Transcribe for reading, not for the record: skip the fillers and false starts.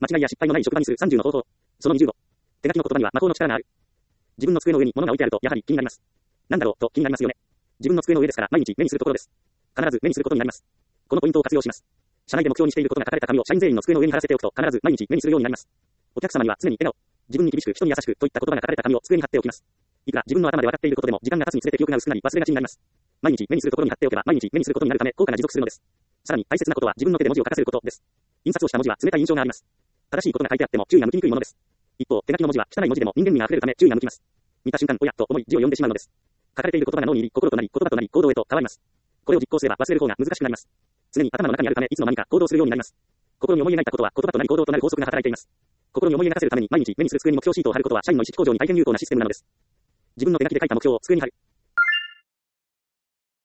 間違いや失敗のない職場にする30の方法。その25。手書きの言葉には魔法の力がある。自分の机の上に物が置いてあると、やはり気になります。なんだろう、と気になりますよね。自分の机の上ですから、毎日目にするところです。必ず目にすることになります。このポイントを活用します。社内で目標にしていることが書かれた紙を社員全員の机の上に貼らせておくと、必ず毎日目にするようになります。お客様には常に笑顔、自分に厳しく人に優しくといった言葉が書かれた紙を机に貼っておきます。いくら自分の頭で分かっていることでも、時間が経つにつれて記憶が薄くなり忘れがちになります。毎日目にするところに貼っておけば、毎日目にすることになるため、効果が持続するのです。さらに大切なことは自分の手で文字を書かせることです。印刷をした文字は冷たい印象があります。正しいことが書いてあっても注意が向きにくいものです。一方、手書きの文字は汚い文字でも人間味が溢れるため注意が向きます。見た瞬間、おやと思い字を読んでしまうのです。書かれている言葉が脳に入り、心となり、言葉となり、行動へと変わります。これを実行すれば忘れる方が難しくなります。常に頭の中にあるため、いつの間にか行動するようになります。心に思い描いたことは言葉となり行動となる法則が働いています。心に思い描かせるために毎日目にする机に目標シートを貼ることは社員の意識向上に大変有効なシステムなのです。自分の手書きで書いた目標を机に貼る。